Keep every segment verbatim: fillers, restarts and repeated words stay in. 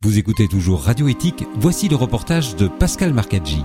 Vous écoutez toujours Radio Éthique, voici le reportage de Pascal Marcaggi.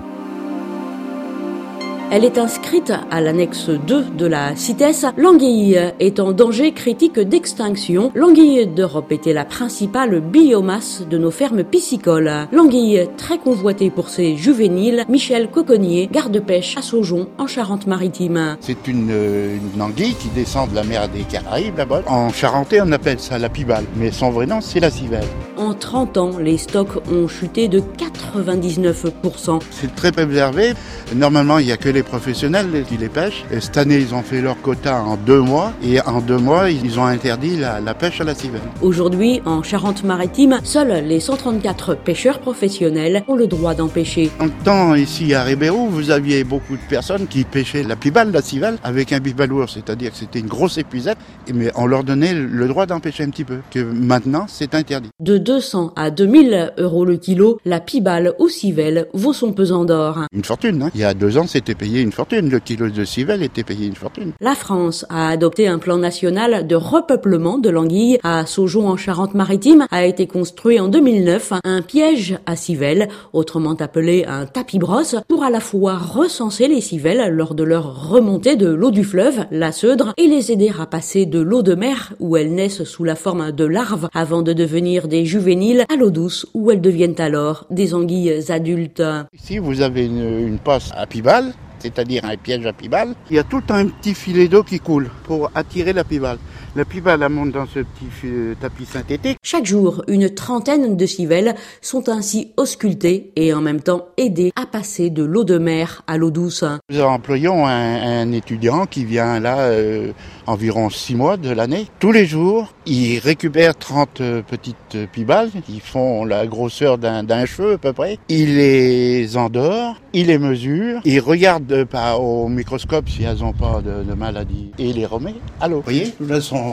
Elle est inscrite à l'annexe deux de la CITES. L'anguille est en danger critique d'extinction. L'anguille d'Europe était la principale biomasse de nos fermes piscicoles. L'anguille, très convoitée pour ses juvéniles, Michel Coconnier, garde-pêche à Saujon, en Charente-Maritime. C'est une, une anguille qui descend de la mer des Caraïbes, là-bas. En charentais, on appelle ça la pibale, mais son vrai nom, c'est la civelle. En trente ans, les stocks ont chuté de quatre-vingt-dix-neuf pour cent. C'est très préservé. Normalement, il n'y a que les professionnels qui les pêchent. Et cette année, ils ont fait leur quota en deux mois. Et en deux mois, ils ont interdit la, la pêche à la civelle. Aujourd'hui, en Charente-Maritime, seuls les cent trente-quatre pêcheurs professionnels ont le droit d'en pêcher. En temps, ici à Ribérou, vous aviez beaucoup de personnes qui pêchaient la pibale, la civelle, avec un bibalourd. C'est-à-dire que c'était une grosse épuisette. Mais on leur donnait le droit d'en pêcher un petit peu. Que maintenant, c'est interdit. De deux cents à deux mille euros le kilo, la pibale ou civelle vaut son pesant d'or. Une fortune, hein. Il y a deux ans, c'était payé une fortune. Le kilo de civelle était payé une fortune. La France a adopté un plan national de repeuplement de l'anguille. À Saujon, en Charente-Maritime, a été construit en deux mille neuf un piège à civelle, autrement appelé un tapis-brosse, pour à la fois recenser les civelles lors de leur remontée de l'eau du fleuve, la Seudre, et les aider à passer de l'eau de mer, où elles naissent sous la forme de larves, avant de devenir des juvéniles, à l'eau douce, où elles deviennent alors des anguilles adultes. Ici, vous avez une, une passe à pibale, c'est-à-dire un piège à pibale. Il y a tout un petit filet d'eau qui coule pour attirer la pibale. La pibale, elle monte dans ce petit tapis synthétique. Chaque jour, une trentaine de civelles sont ainsi auscultées et en même temps aidées à passer de l'eau de mer à l'eau douce. Nous employons un, un étudiant qui vient là euh, environ six mois de l'année. Tous les jours, il récupère trente petites pibales. Ils font la grosseur d'un, d'un cheveu à peu près. Il les endort, il les mesure, il regarde par, au microscope si elles n'ont pas de, de maladie et il les remet à l'eau. Vous voyez, là sont...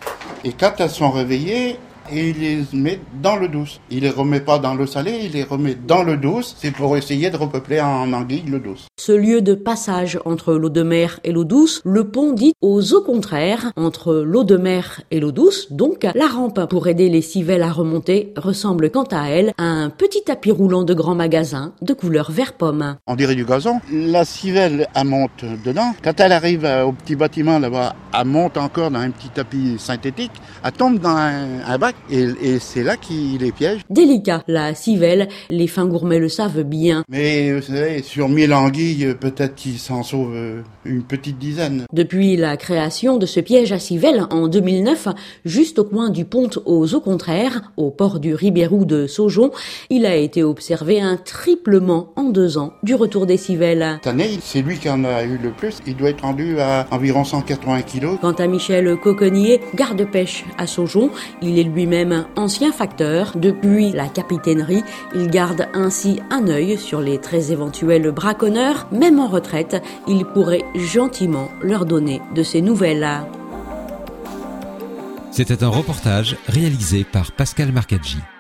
Et quand elles sont réveillées, et il les met dans l'eau douce. Il les remet pas dans l'eau salée, il les remet dans l'eau douce. C'est pour essayer de repeupler en anguille l'eau douce. Ce lieu de passage entre l'eau de mer et l'eau douce, le pont dit aux eaux contraires, entre l'eau de mer et l'eau douce, donc la rampe pour aider les civelles à remonter ressemble quant à elle à un petit tapis roulant de grand magasin de couleur vert pomme. On dirait du gazon. La civelle, elle monte dedans. Quand elle arrive au petit bâtiment là-bas, elle monte encore dans un petit tapis synthétique. Elle tombe dans un, un bac. Et, et c'est là qu'il les piège. Délicat, la civelle, les fins gourmets le savent bien. Mais vous savez, sur mille anguilles, peut-être qu'il s'en sauve une petite dizaine. Depuis la création de ce piège à civelle en deux mille neuf, juste au coin du pont aux eaux contraires, au port du Ribérou de Saujon, il a été observé un triplement en deux ans du retour des civelles. Cette année, c'est lui qui en a eu le plus. Il doit être rendu à environ cent quatre-vingts kilos. Quant à Michel Coconnier, garde-pêche à Saujon, il est lui-même ancien facteur. Depuis la capitainerie, il garde ainsi un œil sur les très éventuels braconneurs. Même en retraite, il pourrait gentiment leur donner de ses nouvelles. C'était un reportage réalisé par Pascal Marcaggi.